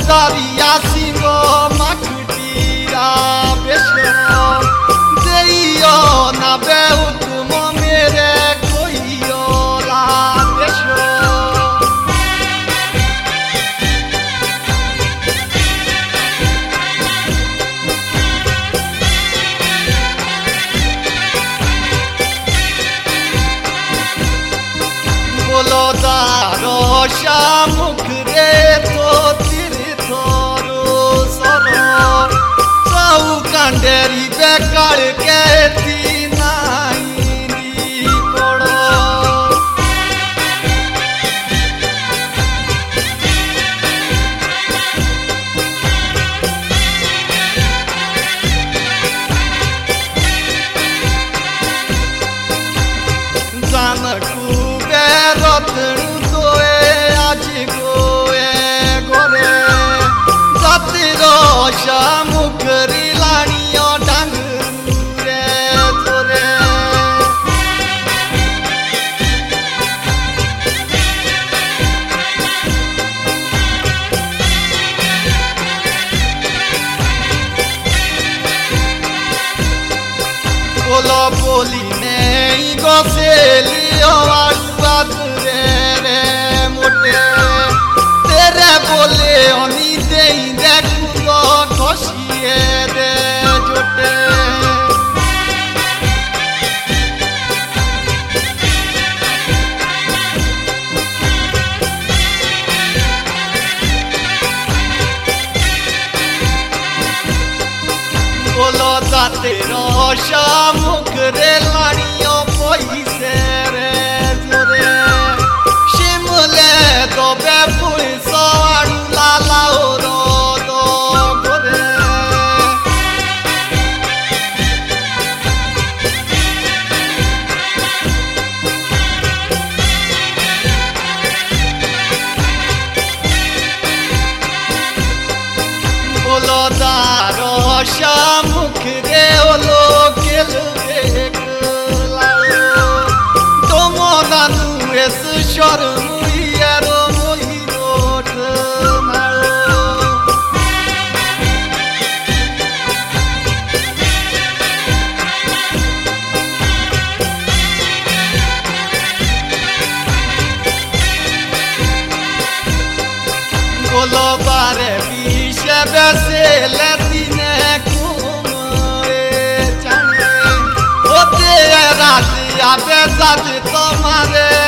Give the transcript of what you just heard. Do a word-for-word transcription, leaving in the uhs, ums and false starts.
দারিয়া সিংহ মাকুটিরা বেশ দেইও না বেউকুম মেরে কইও লা বেশ বলো দারো শামুখ রে তো তীর্থরু সর চৌকাণ্ডেরি বেকার কেতি নাইনি পড় জানকু রতনু তোয়ে আজ গোয়ে ঘরে জাতির শামুখরি লানিও ডাঙ্গুরে তোরে বলো বলি নেই গছেলিও আলুয়াদুরে রে মোটে তেরে বলে অনি দেই দেখু খসিয়ে দে জোটে বলো জাতের শামুখ রে লাড়িও পইসে রে জোরে শিমলে তবে পয়সা আড়ু লালাও রদ করে বলো দারো শামুখ রে ওলো গেলবে তোমরানু এস শরমুইয়ার মহিরোট বলো বারে বিষে বেসে লেদিনে কুমরে জানে ওতে রাতে আবে যাতে তোমারে